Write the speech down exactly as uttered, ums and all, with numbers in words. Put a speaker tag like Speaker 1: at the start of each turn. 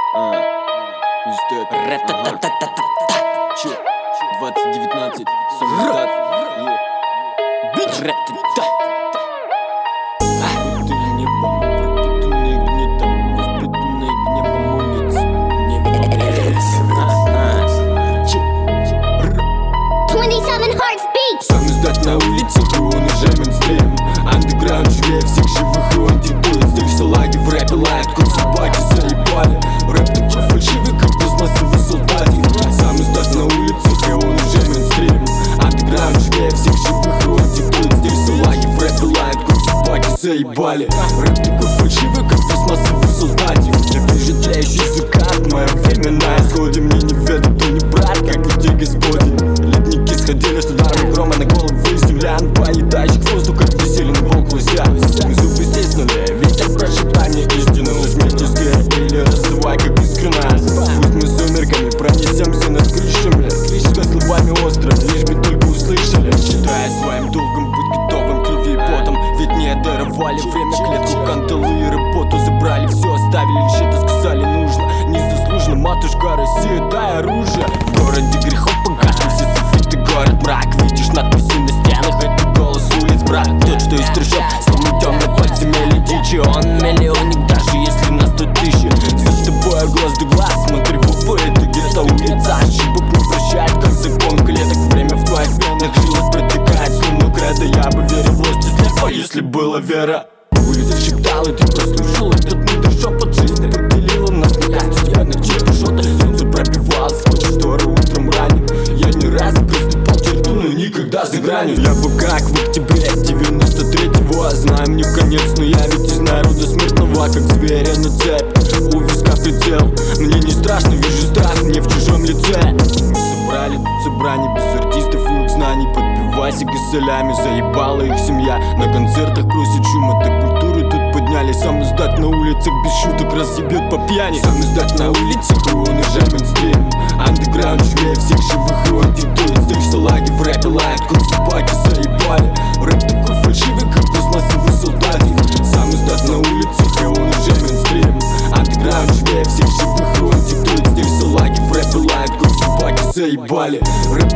Speaker 1: двадцать девятнадцать, самокат. Бич. Пропитанный небом, пропитанный гнетом, воспитанный гневом улиц.
Speaker 2: twenty-seven Hearts Beat.
Speaker 1: Сам издать на улице, и он уже мейнстрим. Андеграунд живее всех живых, и он диктует стиль. Салаги в рэпе лают, как собаки заебали. Рэп такой фальшивый, как пластмассовый солдатик. Сам издать на улице, и он уже мейнстрим. Андеграунд живее всех живых, и он диктует стиль. Салаги в рэпе лают, как собаки заебали. Рэп такой фальшивый, как пластмассовый солдатик. Я вижу тлеющий закат, мое время на исходе. Мне не ведут, то не брат, как и те господи. Ледники сходили с ударом грома на голову землян, поедающих воздух, как бессилен волк лося. Мы зубы стиснули, ветер прошептал мне истину. Смерти сгорь или раздувай, как искрена. Пусть мы сумерками пронесемся над крышами, тебя словами остро, лишь бы только услышали. Считая своим долгом быть готовым крови и потом. Ведь не даровали время, клетку, кандалы и работу. Забрали все, оставили лишь это, сказали нужно. Незаслуженно, матушка Россия, дай оружие. В городе грехов погашен все софиты, город мрак. Видишь надписи на стенах, это голос улиц, брат. Тот, что из трущоб, словно темное подземелье дичи. Он миллионник, даже если нас тут тысячи. За тобой глаз да глаз, смотри в оба, это где-то улица. Ошибок не прощает, как закон клеток. Время в твоих венах жилах протекает, словно кредо. Я бы верил в власти слепо, если была вера. Улица шептала, ты прослушал этот мудрый шепот. Жизнь поделила нас на касту, тебя на чипу шота. Солнце пробивалось, хоть шторы утром ранним. Я не раз приступал к черту, но никогда за гранью. Я бы как в октябре девяносто третьего. Знаю, мне конец, но я ведь из народа смертного, как зверя на цепь. У виска прицел, мне не страшно, вижу страх мне в чужом лице. Мы собрали тут собрание без артистов и их знаний. Подпивайся газелями, заебала их семья. На концертах просит шума, так культуру тут подняли. Сам издать на улицах без шуток разъебет по пьяни. Сам издать на улице, и он уже мейнстрим. Андеграунд живее всех живых, и он диктует стиль. Салаги в рэпе лают, как собаки заебали. Рэп такой фальшивый, как пластмассовый солдатик. Сам издать на улице, и он уже мейнстрим. Андеграунд живее всех живых, и он диктует стиль. Салаги в рэпе лают, как собаки заебали. Рэп